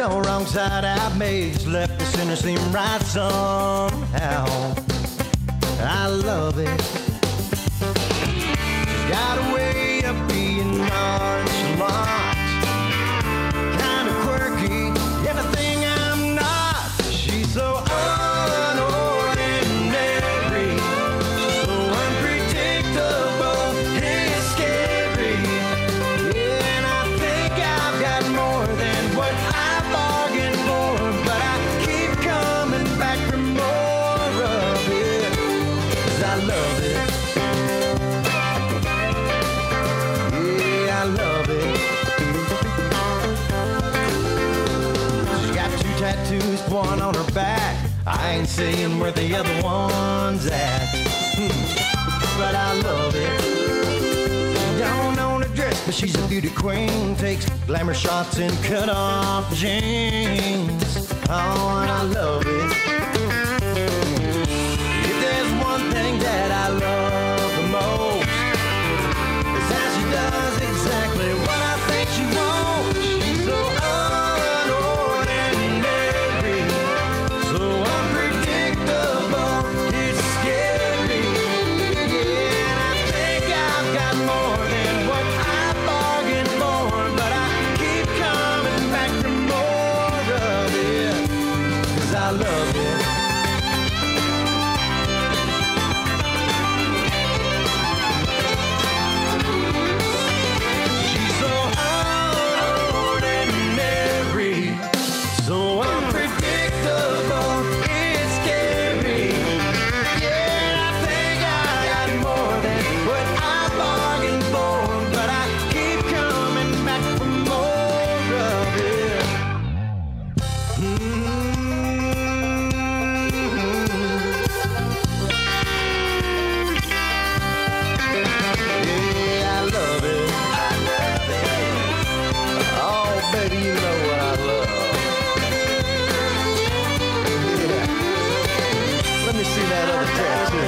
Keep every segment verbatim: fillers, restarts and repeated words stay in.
know, wrong side I made, just left the center seem right somehow. I love it. She's got a way of being nonchalant, kind of quirky, everything I'm not. She's so unordinary, so unpredictable, it's scary. Yeah, and I think I've got more than what I bargained for, but I keep coming back for more of it, 'cause I love it. Yeah, I love it. She's got two tattoos, one on her back. I ain't saying where the other one's at, hmm. but I love it. She don't own a dress, but she's a beauty queen. Takes glamour shots in cut-off jeans. Oh, and I love it. If there's one thing that I love the most, it's how she does exactly what I think she wants. She's so unordinary, so unpredictable, it's scary. Yeah, and I think I've got more than what I bargained for, but I keep coming back for more of it, 'cause I love it. She's so unordinary, so unpredictable, it's scary. Yeah, I think I got more than what I bargained for, but I keep coming back for more of it. Mm-hmm. Yeah, I love it. I love it. Oh, baby, you know what I love. Yeah. Let me see that other tattoo.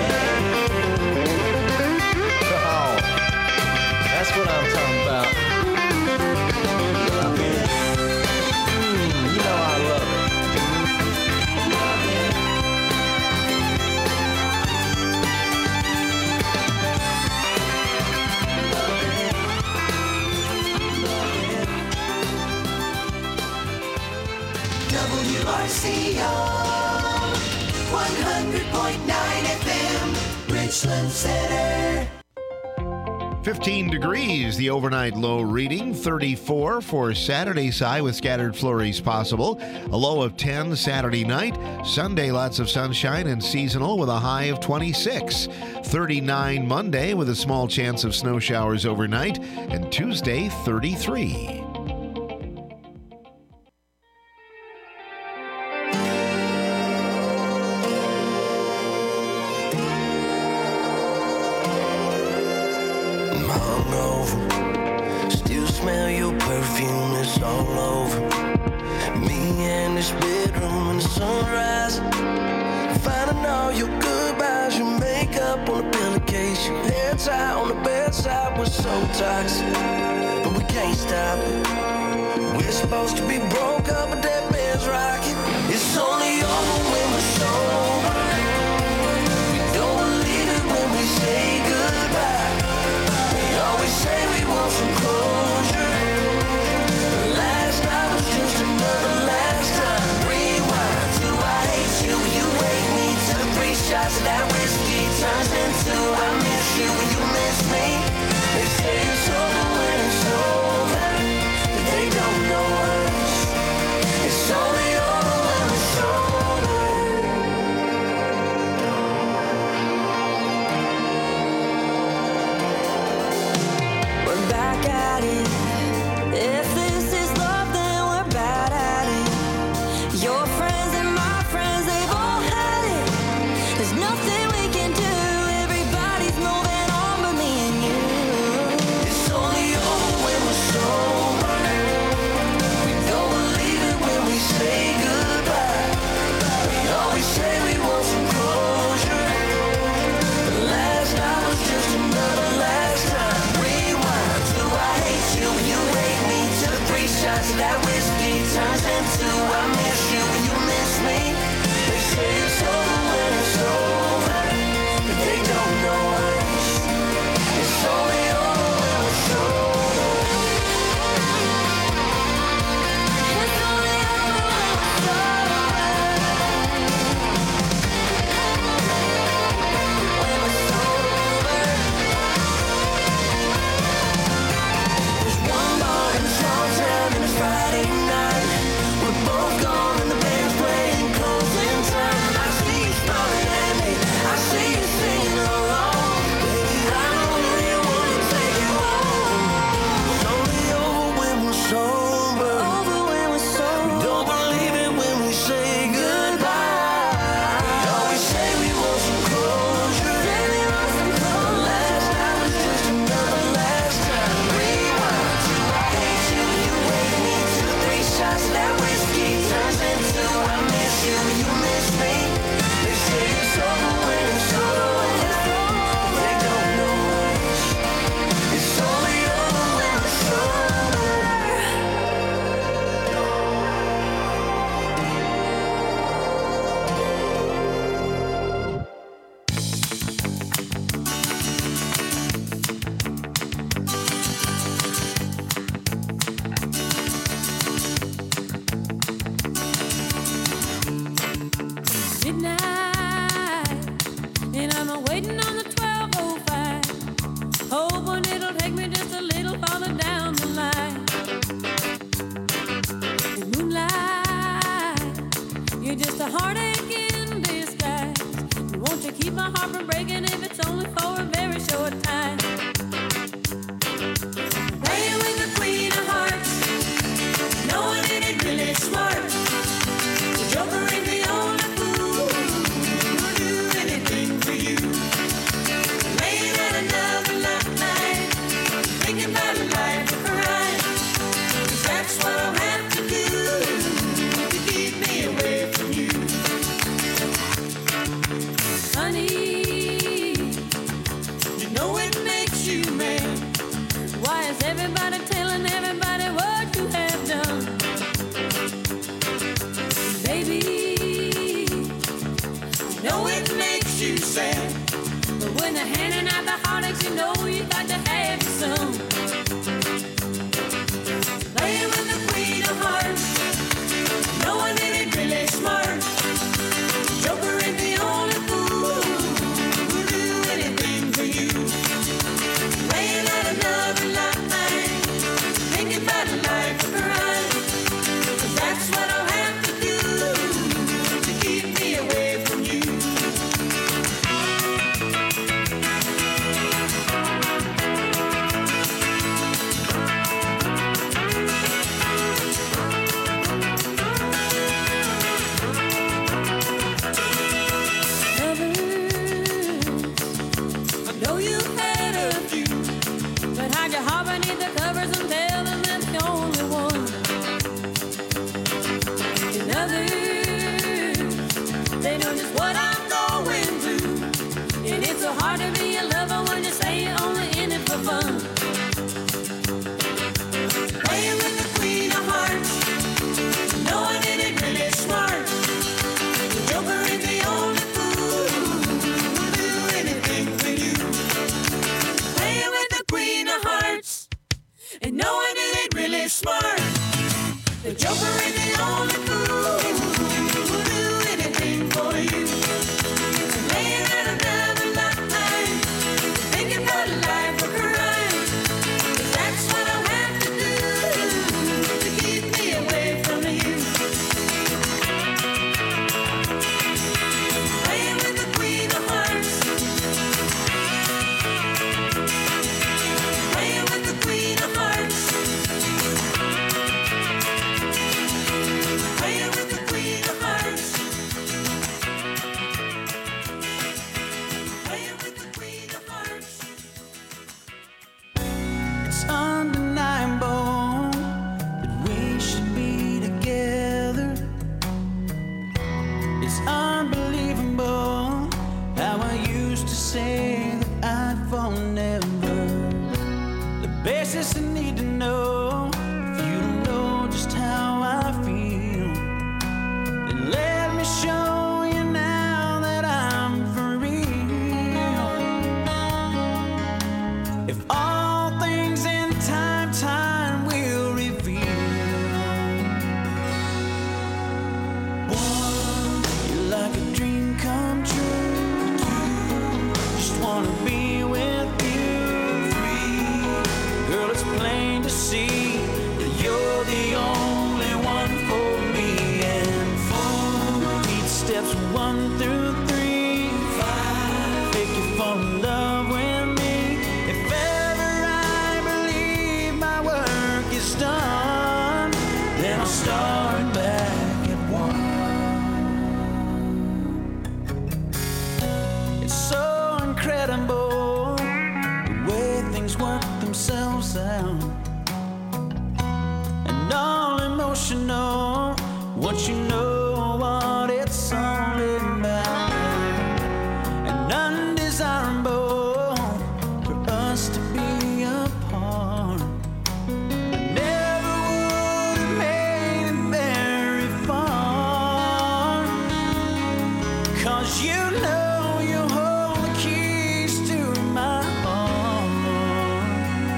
Oh, that's what I'm talking about. Love it. Mm, you know I love it. W R C O one hundred point nine F M, Richland Center. fifteen degrees, the overnight low reading. thirty-four for Saturday's high with scattered flurries possible. A low of ten Saturday night. Sunday, lots of sunshine and seasonal with a high of twenty-six. thirty-nine Monday with a small chance of snow showers overnight. And Tuesday, thirty-three. I'm hungover, still smell your perfume, it's all over me and this bedroom in the sunrise. Finding all your goodbyes, your makeup on the pillowcase, your hair tie on the bedside was so toxic, but we can't stop it. We're supposed to be broke up, but that bed's rocking. It's only over when we're sober. We don't believe it when we say goodbye. We always say we want some closure. Last night was just another last time. Rewind to I hate you, you hate me. To the three shots of that whiskey turns into I miss you and you miss me. They say it's over when it's over, but they don't know us. a heartache in disguise. Won't you keep my heart from breaking if it's only for a very short time? Playing with the queen of hearts, knowing it ain't really smart. The joker ain't the only fool who'll do anything for you. Laying out another night, thinking about a life of crime. 'Cause that's what I'll have to do to keep me away from you. Honey, you know it makes you mad. Why is everybody telling everybody what you have done? Baby, you know it makes you sad. But when they're handing out the heartaches, you know you got to have some. Playing with the queen of hearts, knowing it ain't really smart. Joker ain't the only fool who'll do anything for you. Laying out another line, thinking about a life of crime. 'Cause that's what I'll have to do to keep me away from you. I know you've had a few, but hide your heart beneath the covers and tell them that's the only one. And others, they know just what I'm going through. And it's so hard to be a lover when you say you're only in it for fun. Playing with the queen of hearts, knowing it ain't really smart. The joker ain't the only fool who'll do anything for you. Playing with the queen of hearts, and knowing it ain't really smart. The joker ain't the only fool who'll do anything for you. Laying out another line, thinking about a life of crime. 'Cause that's what I'll have to do to keep me away from you. Playing with the queen of hearts, playing with the queen of hearts, playing with the queen of hearts, playing with the queen of hearts. It's undeniable that we should be together. It's unbelievable how I used to say that I'd fall never. The basics I need to know, if you don't know just how I feel, then let me show you now that I'm for real. If all things in time, time will reveal. One, you're like a dream come true. Two, just wanna be with you. Three, girl, it's plain to see that you're the only one for me. And four, each steps one through three. Five, make you fall in love with me. If ever I believe my work is done, then I'll start back at one. It's so incredible the way things work themselves out. And all emotional once you know what it's all about. And undesirable for us to be apart. I never would have made it very far. 'Cause you know you hold the keys to my heart.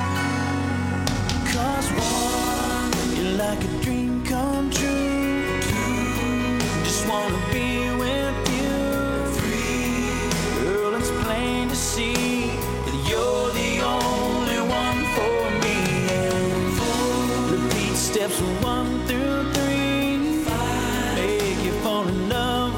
'Cause one, you're like a dream come true. Two, just wanna be with you. Three, girl, it's plain to see that you're the only one for me. And four, repeat steps one through three. Five, make you fall in love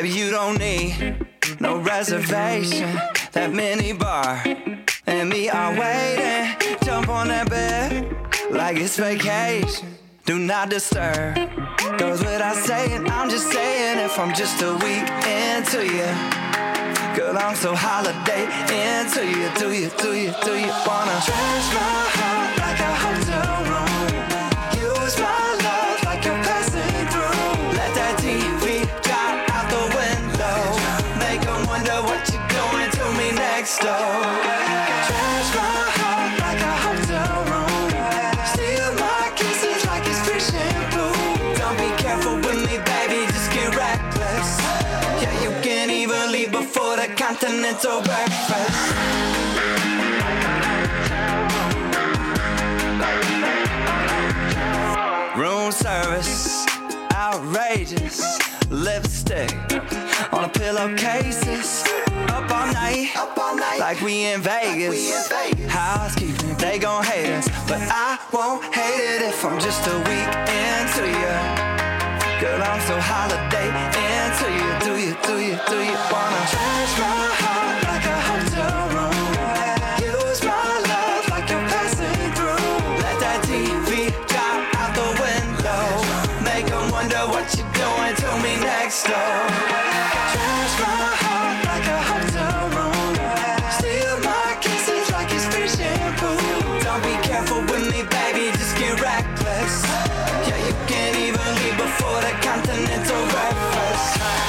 Baby, you don't need no reservation. That mini bar and me are waiting. Jump on that bed like it's vacation. Do not disturb, goes without saying. I'm just saying if I'm just a week into you, girl, I'm so holiday into you. Do you, do you, do you wanna trash my heart like a hotel room? Use my love like you're passing through. Let that T V drop out the window. Make 'em wonder what you're doing to me next door. Trash my heart like a hotel room. Steal my kisses like it's fish and food. Don't be careful with me, baby, just get reckless. Yeah, you can't even leave before the continental breakfast. Room service, outrageous. Lipstick on a pillowcases. Up all night, up all night, like we in Vegas. Like we in Vegas. Housekeeping, they gon' hate us, but I won't hate it if I'm just a week into you. Girl, I'm so holiday into you. Do you, do you, do you wanna trash my heart like a hotel room? Use my love like you're passing through. Let that T V drop out the window. Make 'em wonder what you're doing to me next door. Trash my heart like a hotel room. Steal my kisses like it's fish and food. Don't be careful with me, baby, just get reckless. Yeah, you can't even leave before the continental breakfast.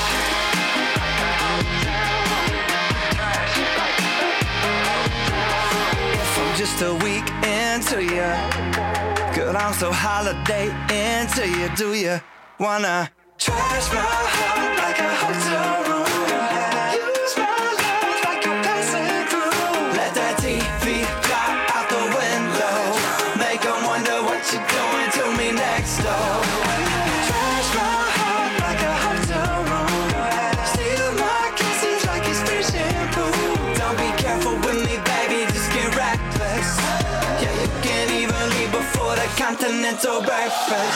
If I'm just a week into you, girl, I'm so holiday into you. Do you wanna trash my heart like a hotel room? Use my love like you're passing through. Let that T V drop out the window. Make 'em wonder what you're doing to me next door. Trash my heart like a hotel room. Steal my kisses like it's fish and food. Don't be careful with me, baby, just get reckless. Yeah, you can't even leave before the continental breakfast.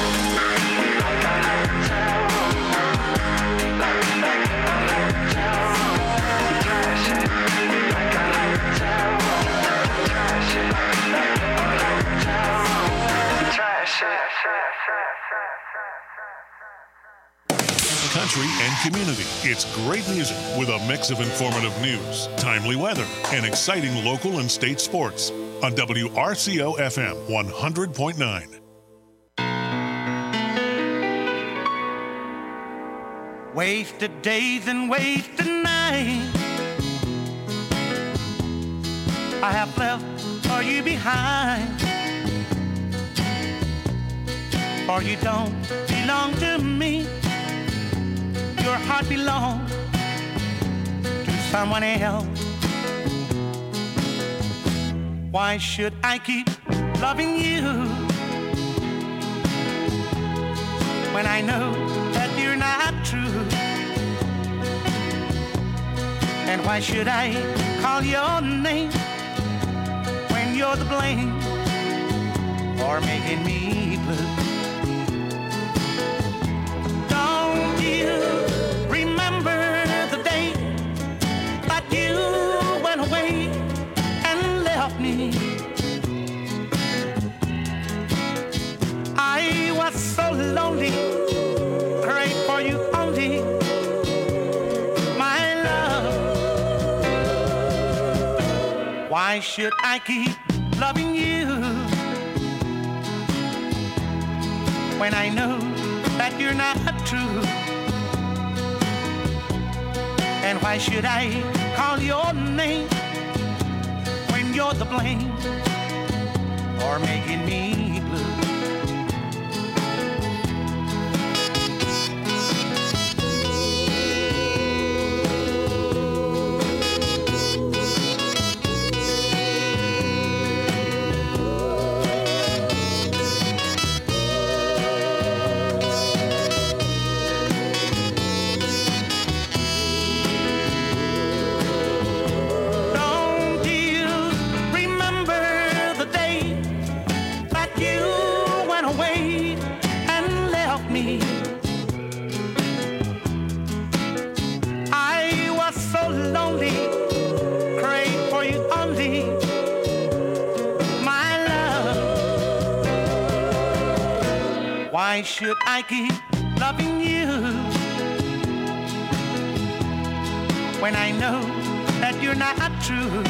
Country and community. It's great music with a mix of informative news, timely weather, and exciting local and state sports on W R C O F M one hundred point nine. Wasted days and wasted nights I have left for you behind. For you don't belong to me. Your heart belongs to someone else. Why should I keep loving you when I know that you're not true? And why should I call your name when you're the blame for making me blue? Don't you remember the day that you went away and left me? I was so lonely, prayed for you only, my love. Why should I keep loving you when I know that you're not true? And why should I call your name when you're the blame for making me blue? Don't you remember the day that you Why should I keep loving you when I know that you're not true?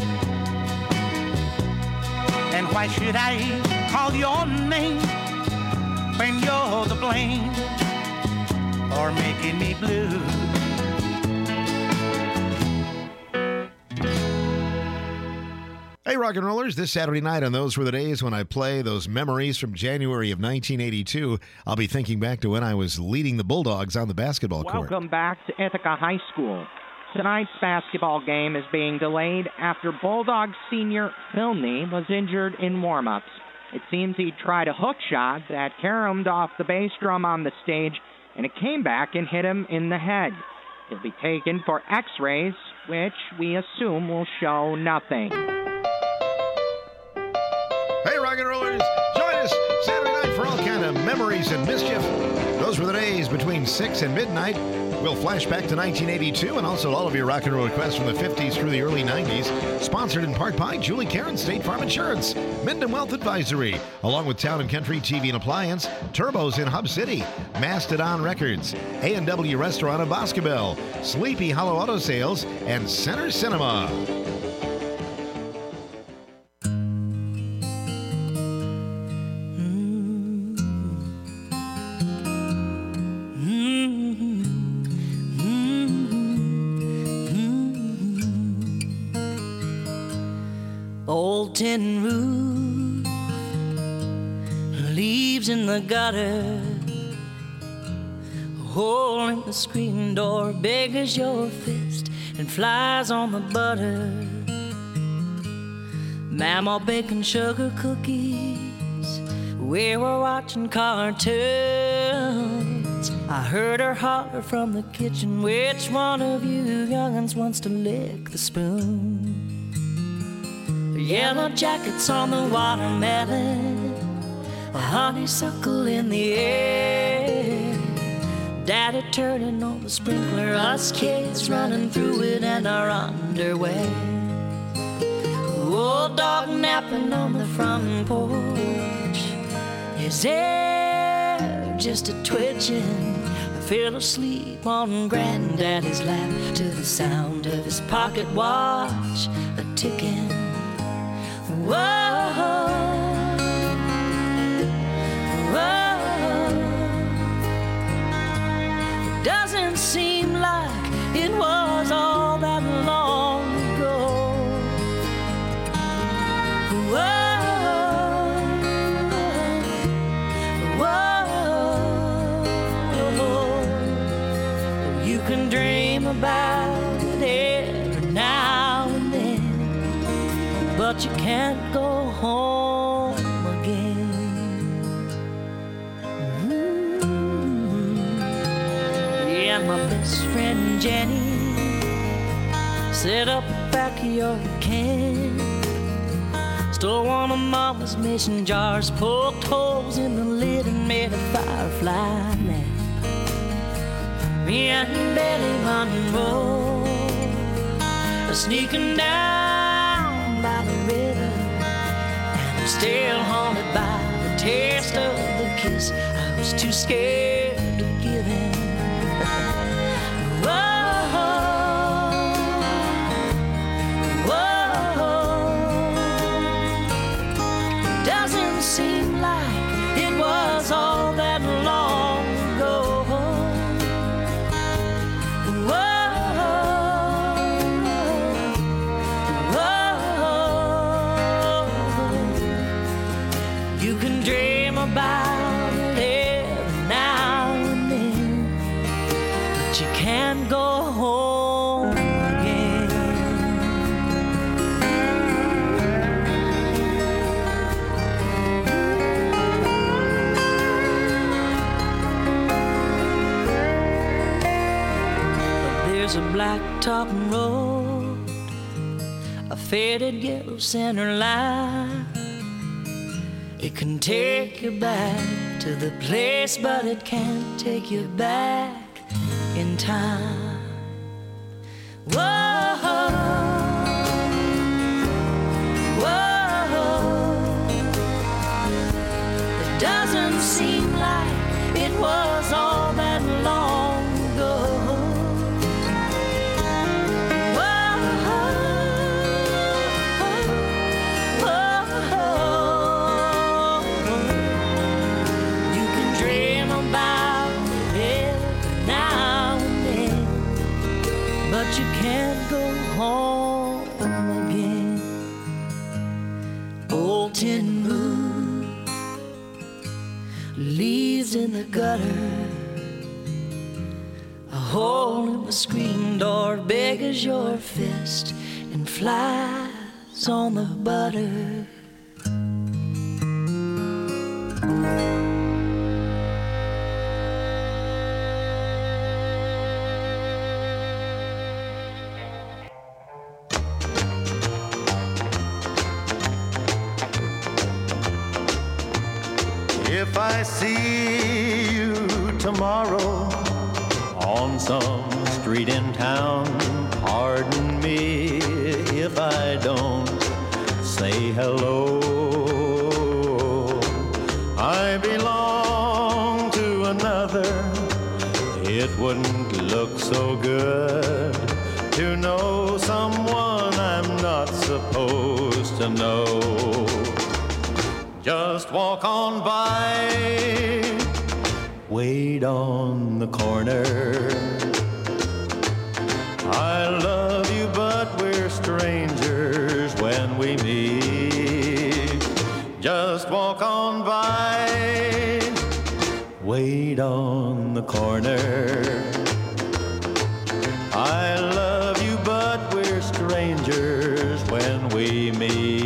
And why should I call your name when you're the blame for making me blue? Hey, rock and rollers, this Saturday night on Those Were the Days when I play those memories from January of nineteen eighty-two, I'll be thinking back to when I was leading the Bulldogs on the basketball court. Welcome back to Ithaca High School. Tonight's basketball game is being delayed after Bulldog senior Filney was injured in warm-ups. It seems he tried a hook shot that caromed off the bass drum on the stage, and it came back and hit him in the head. He'll be taken for x-rays, which we assume will show nothing. Hey, rock and rollers, join us Saturday night for all kind of memories and mischief. Those were the days between six and midnight. We'll flash back to nineteen eighty-two and also all of your rock and roll requests from the fifties through the early nineties. Sponsored in part by Julie Karen State Farm Insurance, Minden Wealth Advisory, along with Town and Country T V and Appliance, Turbos in Hub City, Mastodon Records, A and W Restaurant of Boscobel, Sleepy Hollow Auto Sales, and Center Cinema. Old tin roof, leaves in the gutter, a hole in the screen door big as your fist, and flies on the butter. Mama baking sugar cookies, we were watching cartoons. I heard her holler from the kitchen, which one of you young'uns wants to lick the spoon? Yellow jackets on the watermelon, a honeysuckle in the air. Daddy turning on the sprinkler, us kids running through it in our underwear. Old dog napping on the front porch, his hair just a twitching. I fell asleep on Granddaddy's lap to the sound of his pocket watch a ticking. Whoa, whoa. It doesn't seem like it was all that long ago. Whoa, whoa. You can dream about it every now and then, but you can't go home again. Mm-hmm. Yeah, my best friend Jenny set up a backyard camp, stole one of Mama's mason jars, poked holes in the lid and made a firefly lamp. Me and Betty Monroe are sneaking down by the river, and I'm still haunted by the taste of the kiss I was too scared to give him. Whoa, whoa. It doesn't seem like it was all that long ago. About it every now and then, but you can't go home again. But there's a blacktop road, a faded yellow center line. It can take you back to the place, but it can't take you back in time. Whoa, whoa. It doesn't seem like you can't go home again. Old tin roof, leaves in the gutter, a hole in the screen door big as your fist, and flies on the butter. If I see you tomorrow on some street in town, pardon me if I don't say hello. I belong to another. It wouldn't look so good to know someone I'm not supposed to know. Just walk on by, wait on the corner. I love you, but we're strangers when we meet. Just walk on by, wait on the corner. I love you, but we're strangers when we meet.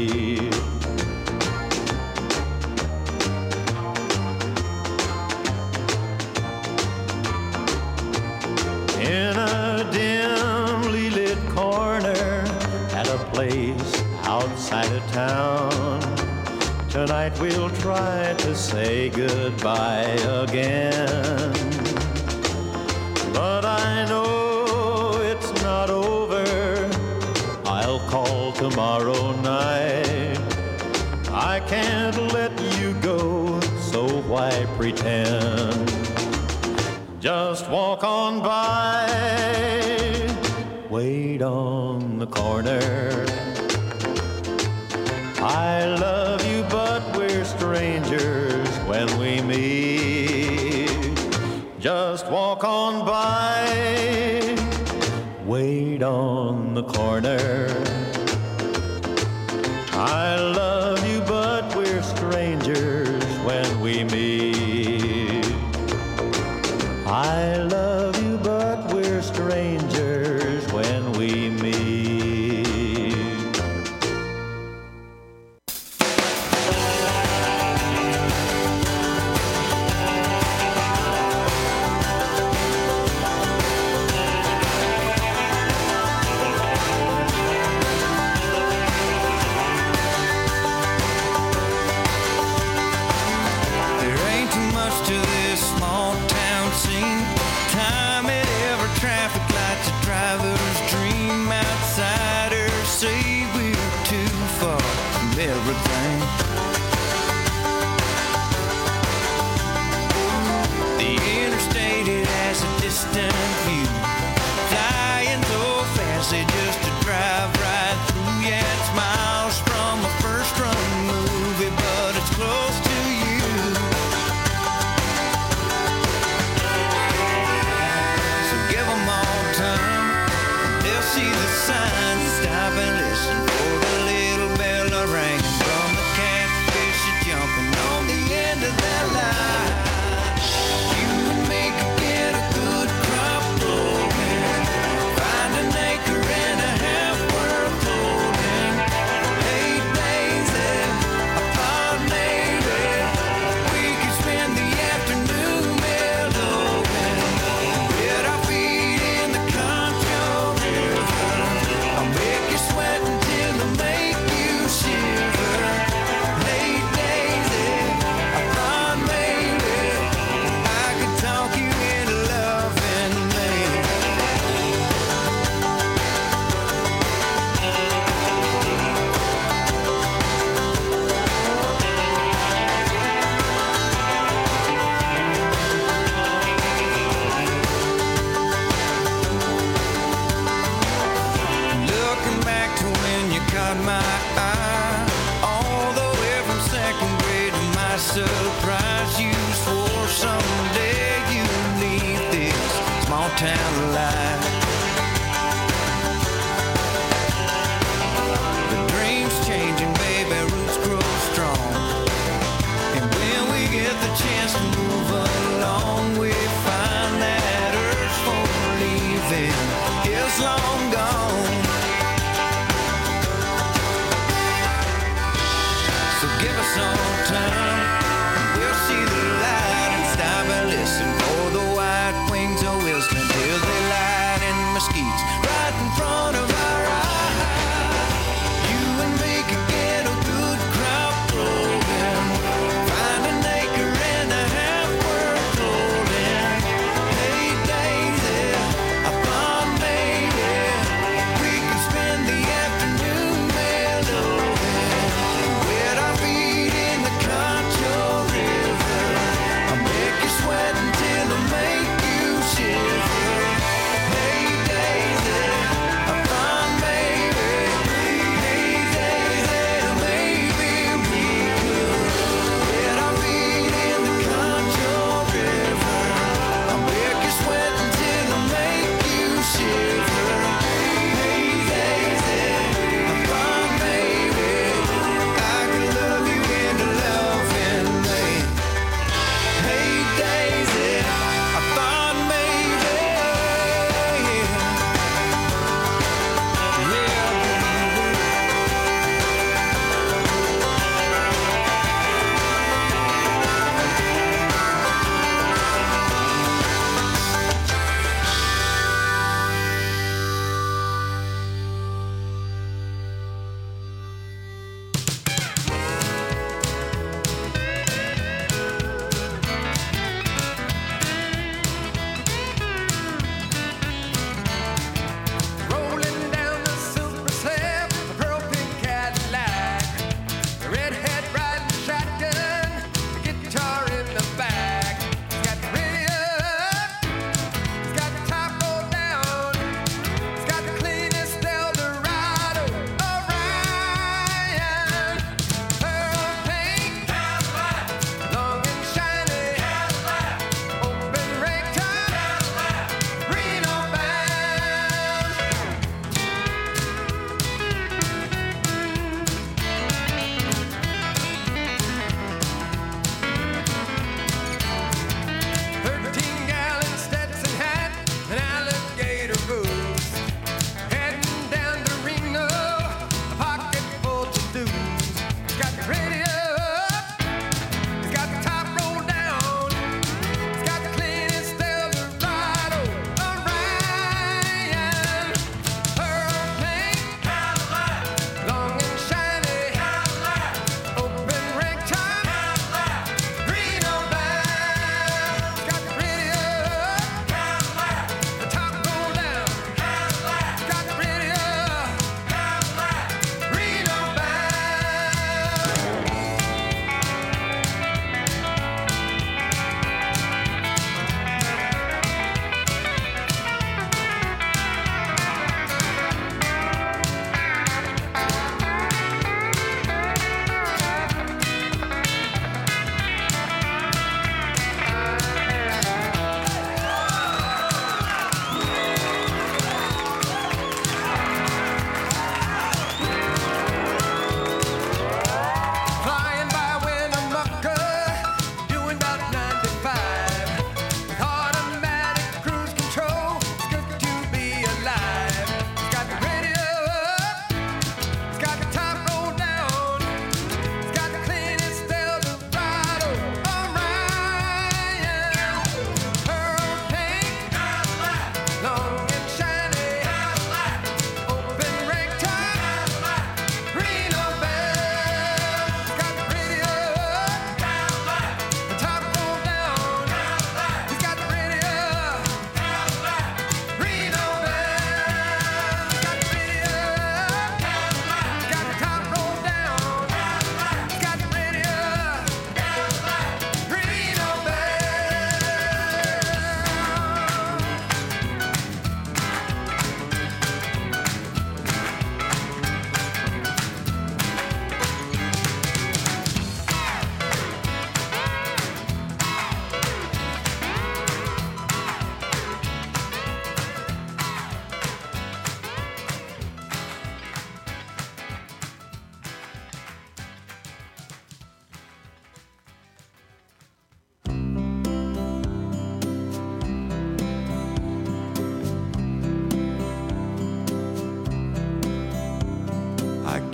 In a dimly lit corner at a place outside of town, tonight we'll try to say goodbye again. But I know it's not over. I'll call tomorrow night. I can't let you go, so why pretend? Just walk on by, wait on the corner. I love you, but we're strangers when we meet. Just walk on by, wait on the corner. I love you, but we're strangers when we meet. I love you, but we're strangers when we meet. There ain't too much to this small town scene. Time at every traffic light's a driver's dream. Outsiders say we're too far from everything. The interstate, it has a distant view, flying so fast they just to drive right through. Yeah, it's miles from a first-run movie, but it's close to you. So give 'em all time, they'll see the signs. Stop and listen for the little bell a ringing from the catfish a jumping on the end of that line. You and me could get a good crop rolling, find an acre and a half worth holding. Eight days in a pond native, we could spend the afternoon mellowing. Get our feet in the Concho River. I'll make you sweat until I make you shiver. Eight days in a pond native, I could talk you into loving me. Looking back to when you caught my eye, all the way from second grade to my surprise, you swore someday you'd leave this small town life. is long gone. So give us some time, we'll see the light and stop and listen for the white wings of wisdom till they light in mesquites right in front of our eyes. You and me can get a good crop rolling, find an acre and a half worth holding. Hey Daisy, a fond baby,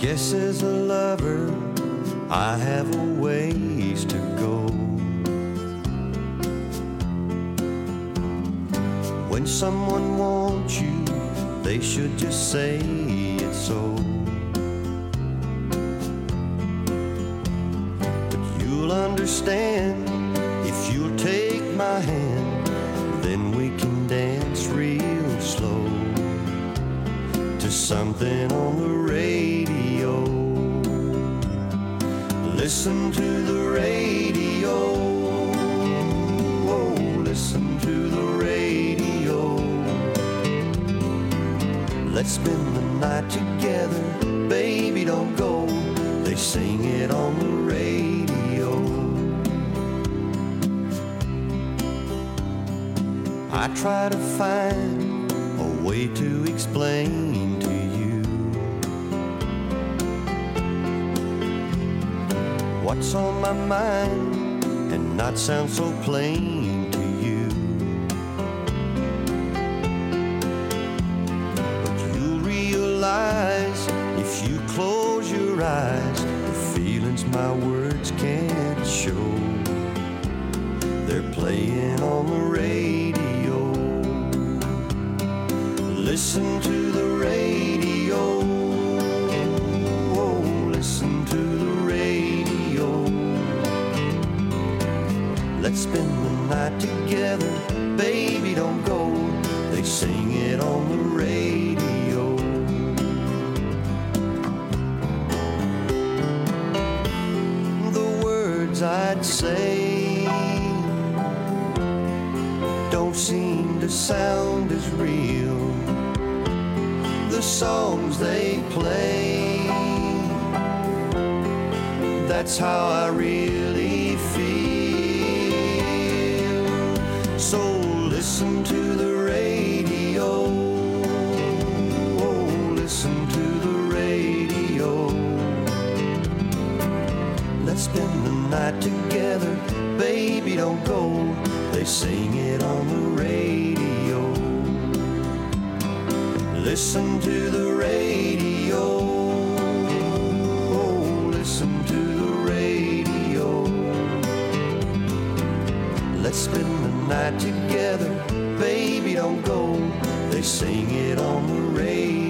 Guess as a lover, I have a ways to go. When someone wants you, they should just say it so. But you'll understand if you'll take my hand, then we can dance real slow to something on the radio. Listen to the radio. Oh, listen to the radio. Let's spend the night together. Baby, don't go. They sing it on the radio. I try to find a way to explain to you what's on my mind and not sound so plain to you. But you'll realize if you close your eyes, the feelings my words can't show, they're playing on the radio. Listen to the radio. Oh, listen to the radio. Let's spend the night together. Baby, don't go. They sing it on the radio. The words I'd say don't seem to sound as real. The songs they play, that's how I really feel. So listen to the radio. Oh, listen to the radio. Let's spend the night together. Baby, don't go. They sing it on the radio. Listen to the radio. Oh, listen to the radio. Let's spend the night together. Baby, don't go. They sing it on the radio.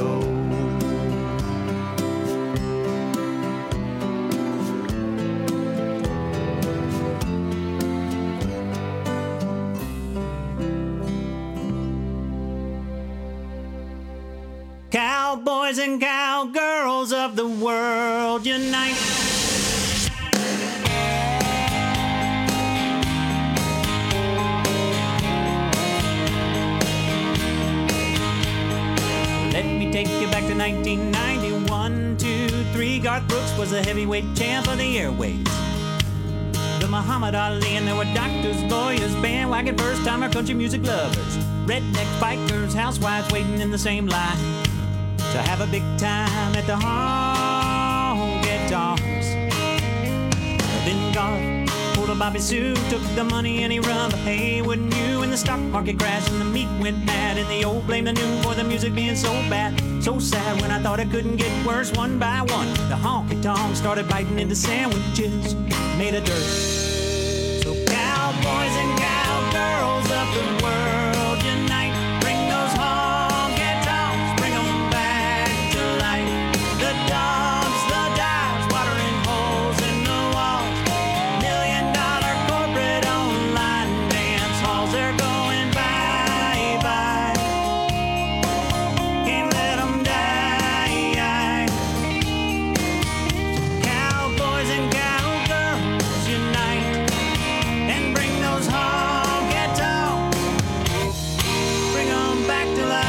Cowboys and cowgirls of the world unite. Let me take you back to nineteen ninety-one, two, three. Garth Brooks was the heavyweight champ of the airways. The Muhammad Ali, and there were doctors, lawyers, bandwagon first-timer country music lovers, redneck bikers, housewives waiting in the same line to have a big time at the honky tonks. Then Garth pulled a Bobby Sue, took the money and he run. But hey, wouldn't you? When the stock market crashed and the meat went mad, and the old blame the new for the music being so bad, so sad. When I thought it couldn't get worse, one by one the honky tonks started biting into sandwiches made of dirt. So cowboys and cowgirls of the world unite. Bring those honky tonks, bring 'em back to life. The dogs, the dives, watering holes in the walls. Million dollar corporate online dance halls, they're going bye-bye. Can't let 'em die. Cowboys and cowgirls unite and bring those honky tonks, bring 'em back to life.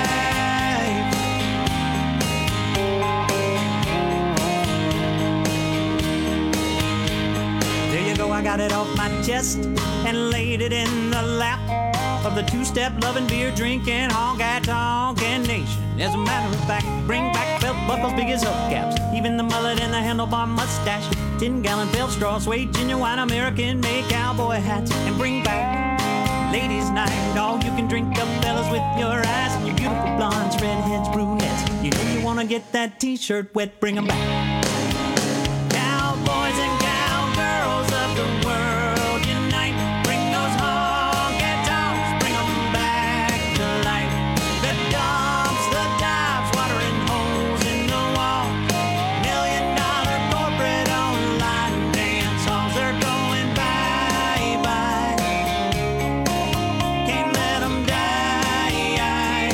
There you go, I got it off my chest and laid it in the lap of the two-step loving, beer drinking, honky tonkin' nation. As a matter of fact, bring back belt buckles big as hubcaps, even the mullet and the handlebar mustache, ten gallon belt straw, suede genuine American made cowboy hats, and bring back ladies' night, all you can drink up fellas with your eyes and your beautiful blondes, redheads, brunettes. You know you want gonna get that t-shirt wet, bring 'em back. Cowboys and cowgirls of the world unite. Bring those honky-tonks, bring 'em back to life. The dumps, the dives, watering holes in the wall. Million dollar corporate online dance halls, they're going bye-bye. Can't let 'em die.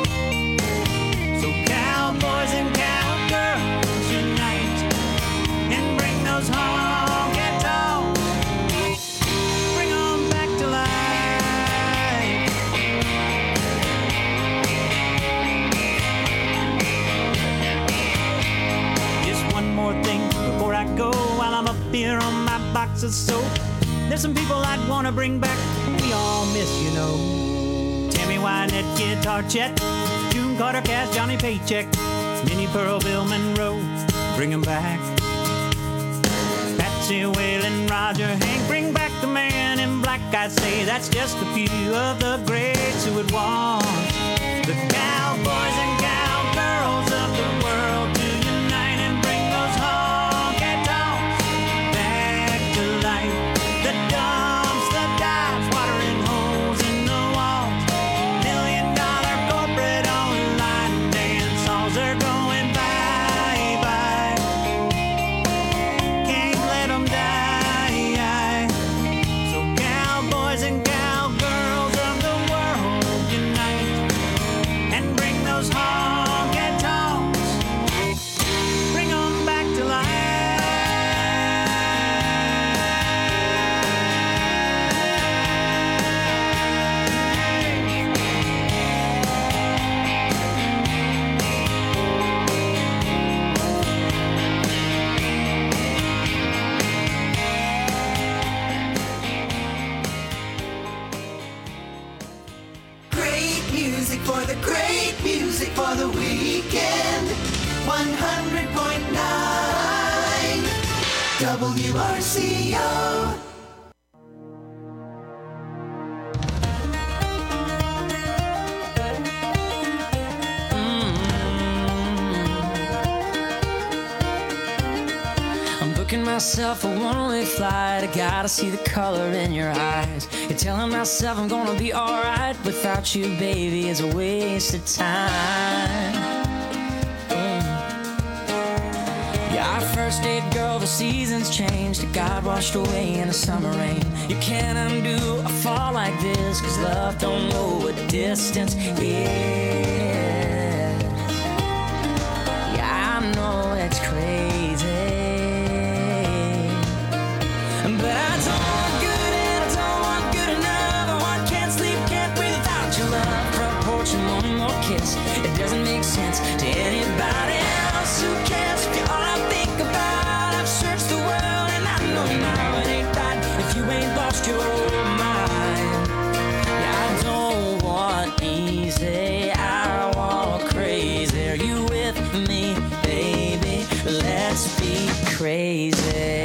So cowboys and cowgirls unite and bring those honky-tonks, bring 'em back to life. Just one more thing before I go, while I'm up here on my box of soap. There's some people I'd want to bring back, we all miss, you know. Tammy Wynette, Guitar Chet, June Carter, Cash, Johnny Paycheck, Minnie Pearl, Bill Monroe, bring 'em back. Patsy Whalen, Roger Hank, bring back the man in black. I say that's just a few of the greats who would want the cowboys and cowgirls of the world to unite and bring those honky-tonks back to life. The dumps, the dives, watering holes in the walls. Million dollar corporate online dance halls, they're going bye-bye. Can't let 'em die. So cowboys and cowgirls of the world unite and bring those honky-tonks, bring 'em back to life. Great music for the great music for the weekend. one hundred point nine W R C O. I'm booking myself a one-way flight. I gotta see the color in your eyes. You're telling myself I'm gonna be alright. Without you, baby, is a waste of time. Mm. Yeah, our first date, girl, the seasons changed. It got washed away in the summer rain. You can't undo a fall like this, 'cause love don't know what distance is. Yeah, I know it's crazy, but I don't want good and I don't want good enough. I want can't sleep, can't breathe without your love. Front porch and one more kiss. It doesn't make sense to anybody else. Who cares if you're all I think about? I've searched the world and I know now it ain't right if you ain't lost your mind. Yeah, I don't want easy, I want crazy. Are you with me, baby? Let's be crazy.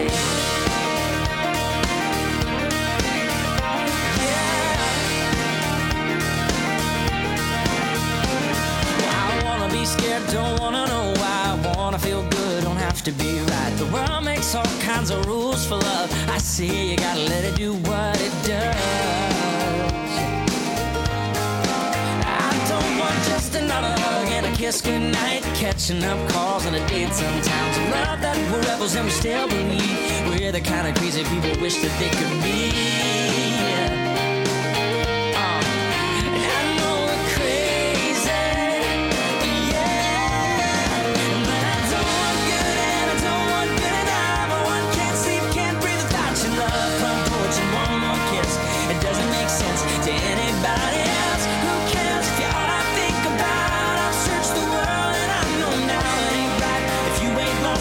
Be scared, don't wanna know why. I wanna feel good, don't have to be right. The world makes all kinds of rules for love. I see you gotta let it do what it does. I don't want just another hug and a kiss goodnight. Catching up calls and a date sometimes. A love that we're rebels and we still believe we're the kind of crazy people wish that they could be.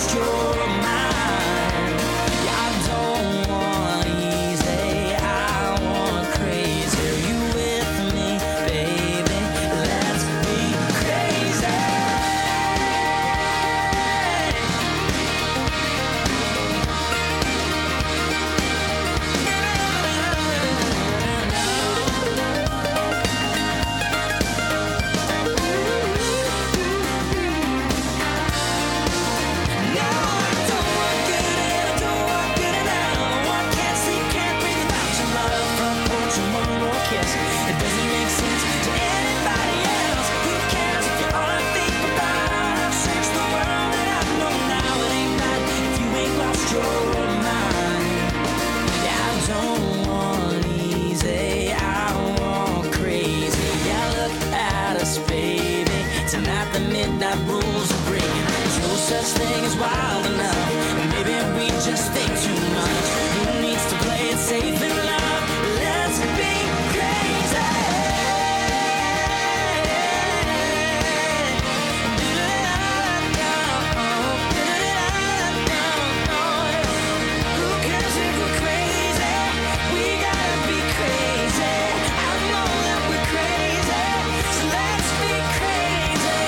Your mind. Yeah, I don't want easy, I yes, baby. Tonight the midnight rules will break. There's no such thing as wild enough. Maybe we just think too much. Who needs to play it safe in love? Let's be crazy. Who cares if we're crazy? We gotta be crazy. I know that we're crazy, so let's be crazy.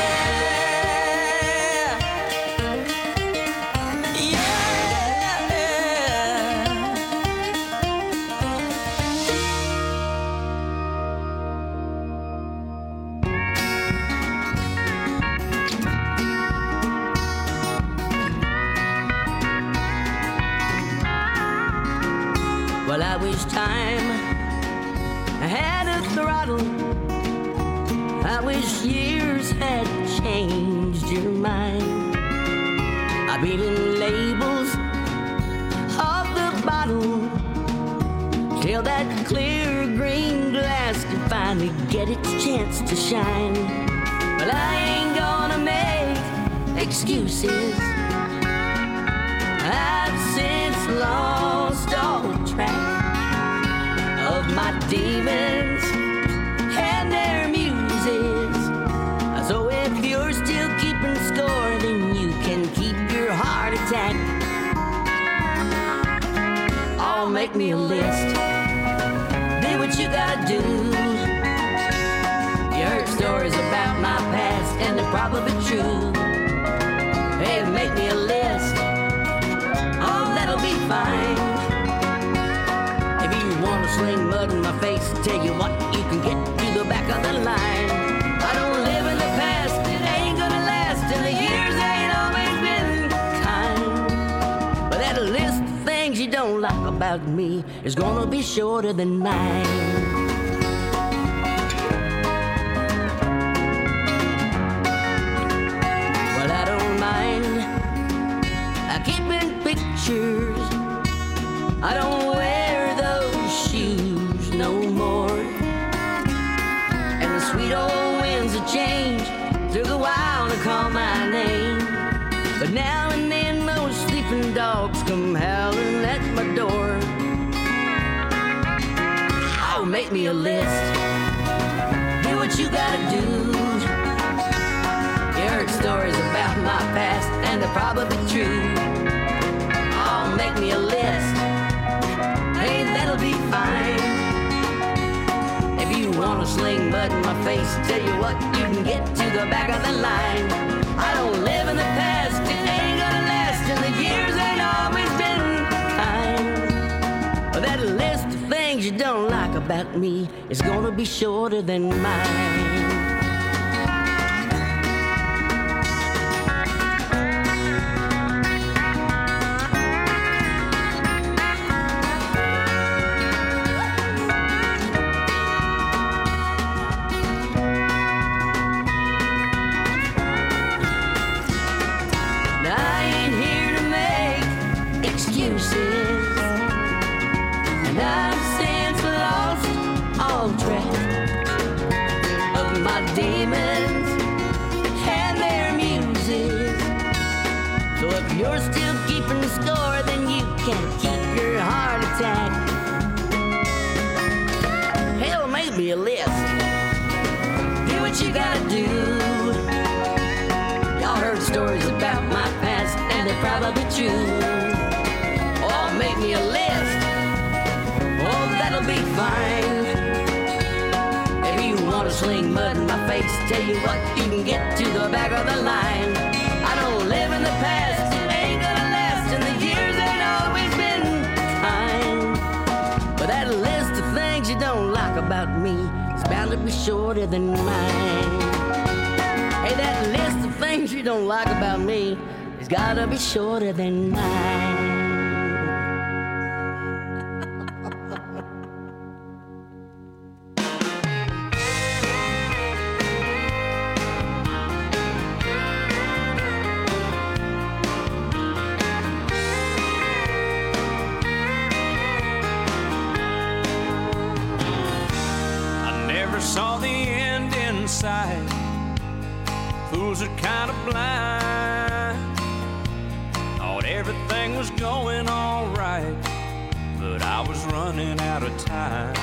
Well, I wish time had a throttle. I wish years had changed your mind. I've been in labels of the bottle till that clear green glass can finally get its chance to shine. But I ain't gonna make excuses. I've since lost all track of my demons and their muses. So if you're still keeping score, then you can keep your heart attack. Oh, make me a list. Do what you gotta do. You heard stories about my past, and they're probably true. Hey, make me a list. Oh, that'll be fine. If you wanna sling mud in my face, tell you what, you can get to the back of the line. I don't live in the past, it ain't gonna last, and the years ain't always been kind. But that list of things you don't like about me is gonna be shorter than mine. Well, I don't mind keeping pictures. I don't wear those shoes no more. And the sweet old winds of change took a while to call my name. But now and then those sleeping dogs come howling at my door. Oh, make me a list. Do what you gotta do. You heard stories about my past, and they're probably true. Oh, make me a list. Hey, that'll be fine. If you wanna sling mud in my face, tell you what, you can get to the back of the line. I don't live in the past, it ain't gonna last, and the years ain't always been kind. But that list of things you don't like about me is gonna be shorter than mine. You're still keeping score, then you can keep your heart attack. Hell, make me a list. Do what you gotta do. Y'all heard stories about my past, and they're probably true. Oh, make me a list. Oh, that'll be fine. If you wanna sling mud in my face, tell you what, you can get to the back of the line. I don't live in the past, it ain't gonna last, and the years ain't always been kind. But that list of things you don't like about me is bound to be shorter than mine. Hey, that list of things you don't like about me has gotta be shorter than mine. sight. Fools are kind of blind. Thought everything was going all right, but I was running out of time.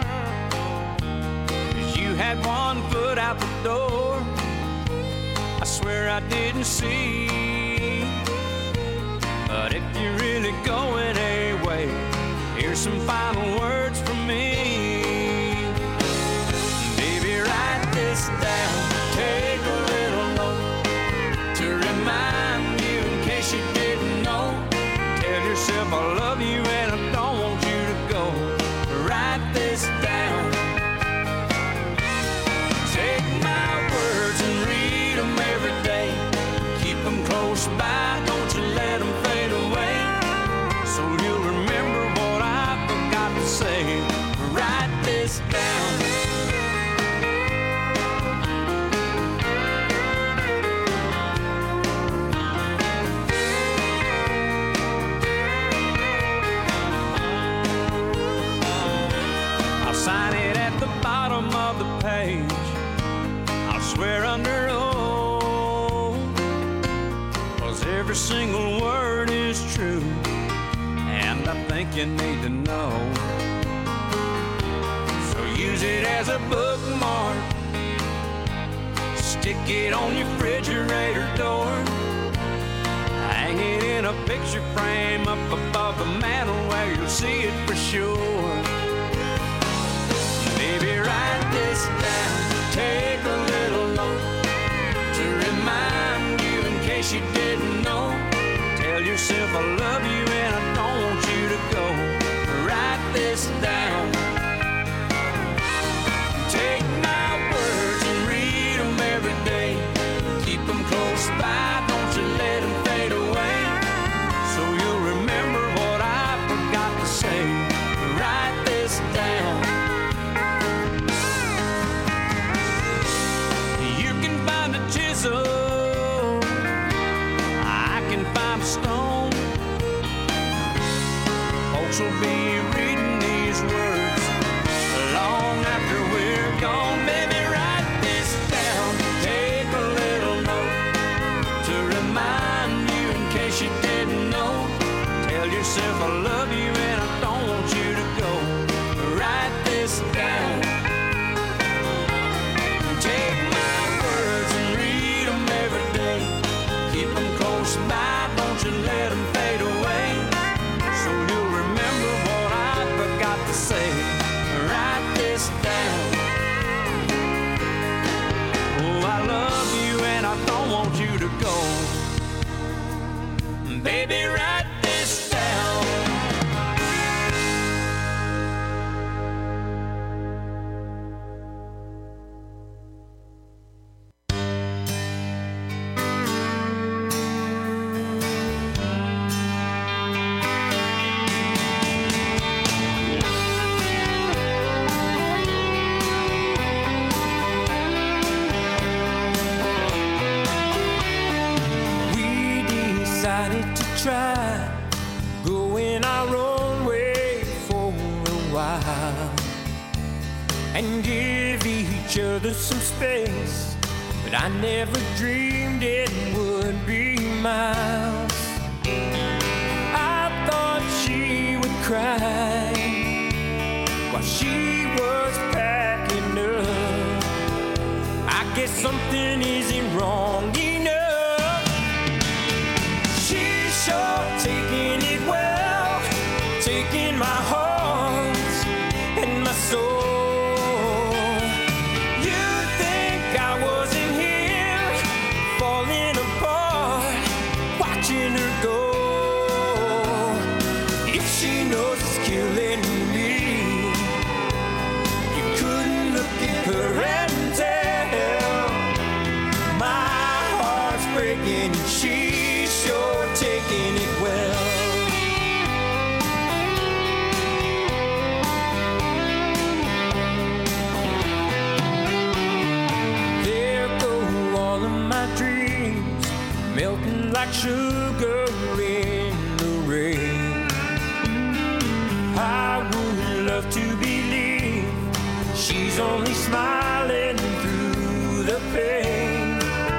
'Cause you had one foot out the door, I swear I didn't see. But if you're really going away, here's some final words from me. Baby, write this down, take a little note to remind you in case you didn't know. Tell yourself I love you and I don't want you to go. Write this down. Take my words and read them every day. Keep them close by, don't you let them fade away. So you'll remember what I forgot to say. Write this down. I'll sign it at the bottom of the page. I'll swear under oath, 'cause every single word is true, and I think you need to know. So use it as a bookmark, stick it on your refrigerator door, hang it in a picture frame up above the mantel where you'll see it for sure. Baby, write this down, take a little note to remind you in case you didn't know. Tell yourself I love you and I don't want you to go. Write this down. Take my words and read them every day. Keep them close by, don't you let them fade away. So you'll remember what I forgot to say. Write this down. You can find a chisel, I can find a stone. Folks will be reading these words long after we're gone. Baby, write this down, take a little note to remind you in case you didn't know. Tell yourself I love you and I don't want you to go. Write this down. Take my words and read them every day. Keep them close by, don't you let them fade away. So you'll remember what I forgot to say. Write this down. Oh, I love you and I don't want you to go. Baby, write this down. We decided to try going our own way for a while and give each other some space, but I never dreamed it would be miles. I thought she would cry while she was packing up. I guess something isn't wrong enough. She's sure taking it well, taking my heart and my soul. You think I wasn't here, falling apart, watching her go. If she knows it's killing me, you couldn't look at her and tell. My heart's breaking and she's sure taking it well. There go all of my dreams, melting like sugar in the rain. I would love to believe she's only smiling through pain.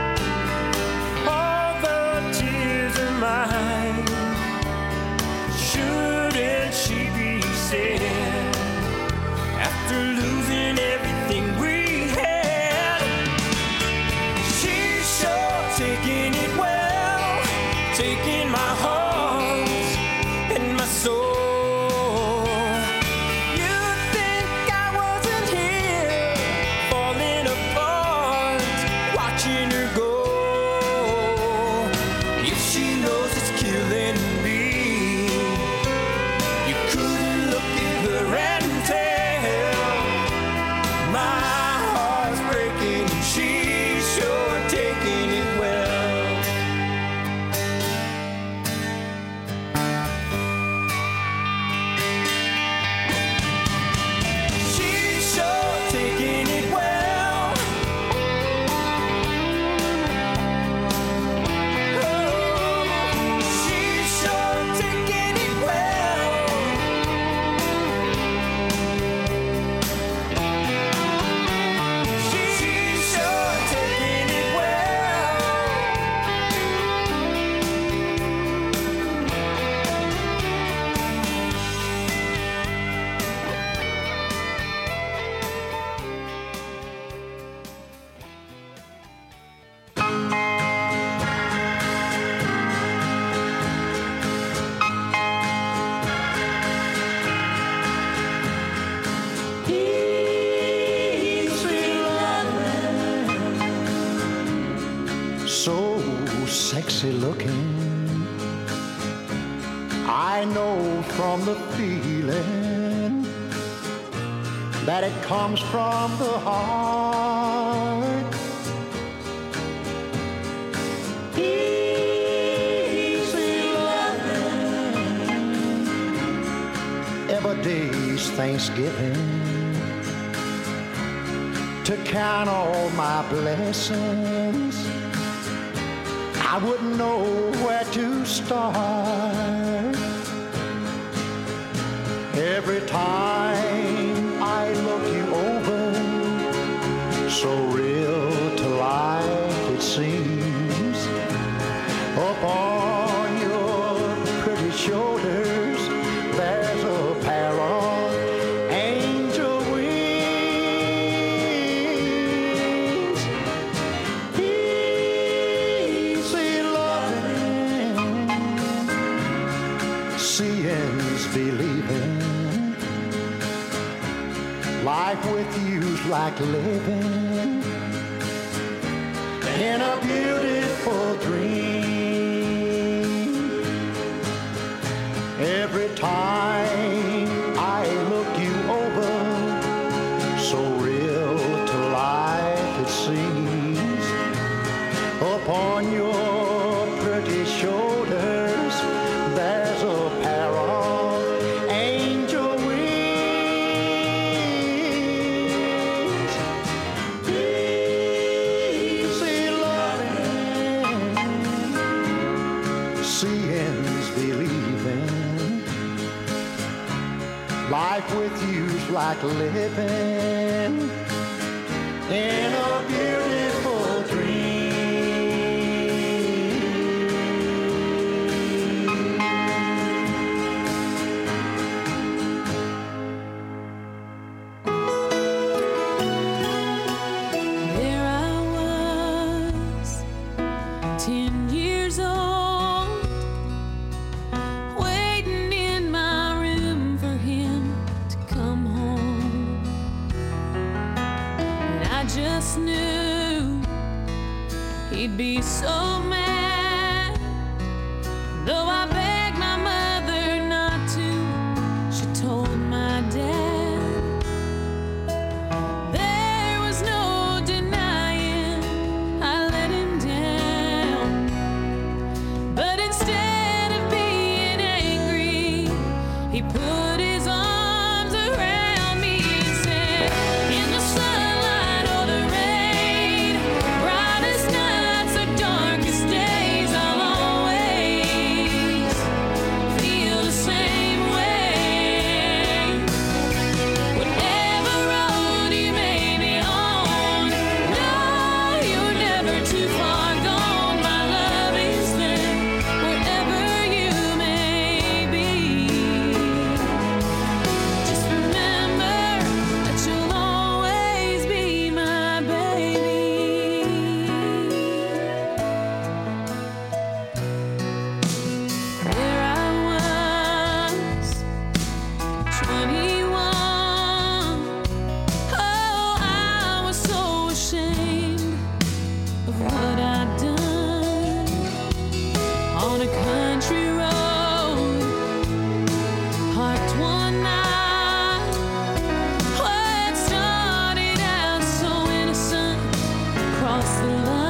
All the tears are mine. Shouldn't she be sad after losing everything we had? She's sure taking it well, taking my heart and my soul. Sexy looking, I know from the feeling that it comes from the heart. Easy loving, every day's Thanksgiving to count all my blessings. I wouldn't know where to start. Every time I look you over, so real to life it seems. Upon your pretty shoulders, there's a pair of angel wings. Seeing's believing. Life with you's like living in a beautiful dream. Every time I look you over, so real to life it seems. Upon your pretty shoulders, there's a pair of angel wings. Easy loving, seeing's believing. Life with you's like living in a beautiful dream. He'd be so mad, though I begged my mother not to. She told my dad there was no denying I let him down. But instead of being angry, he put his arms around me and said, in the sunlight or the rain, brightest nights or darkest days, cross the line.